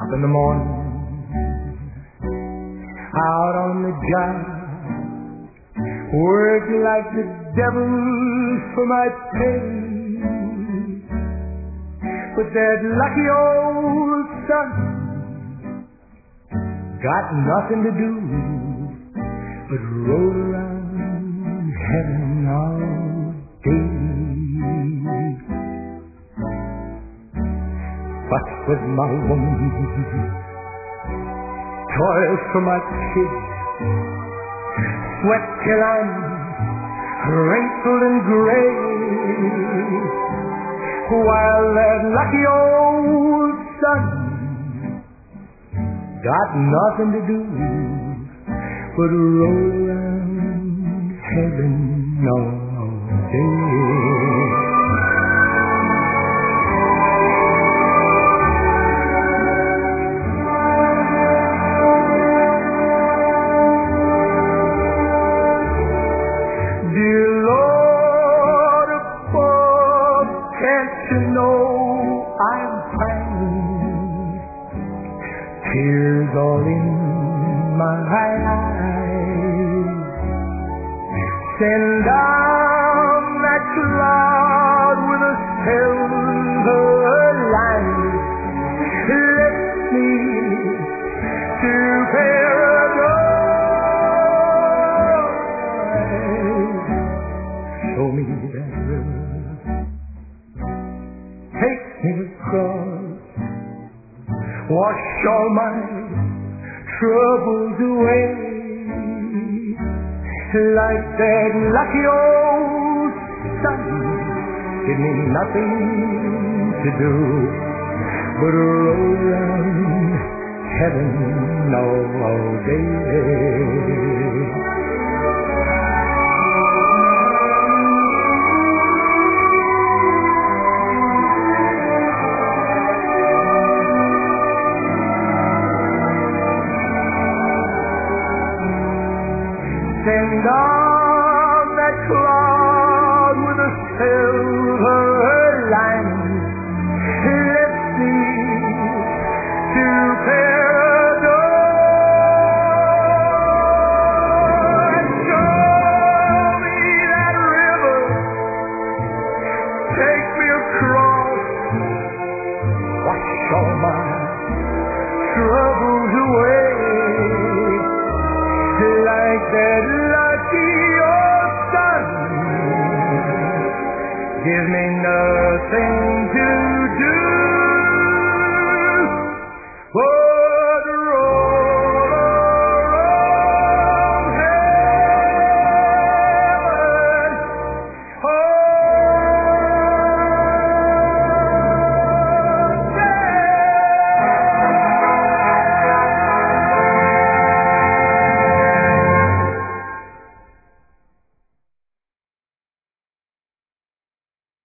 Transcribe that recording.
Up in the morning, out on the job, working like the devil for my pay. But that lucky old son got nothing to do but roll around heaven all day. Fuss with my woman, toil for my kids, sweat till I'm wrinkled and gray, while that lucky old son got nothing to do but roll around heaven all day. Dear Lord above, can't you know I'm crying? Tears all in my eyes. Send down that cloud with a silver line. Lift me to paradise. Show me that river, take me across, wash all my troubles away, like that lucky old sun. Give me nothing to do but roll around heaven all day. Send down that cloud with a silver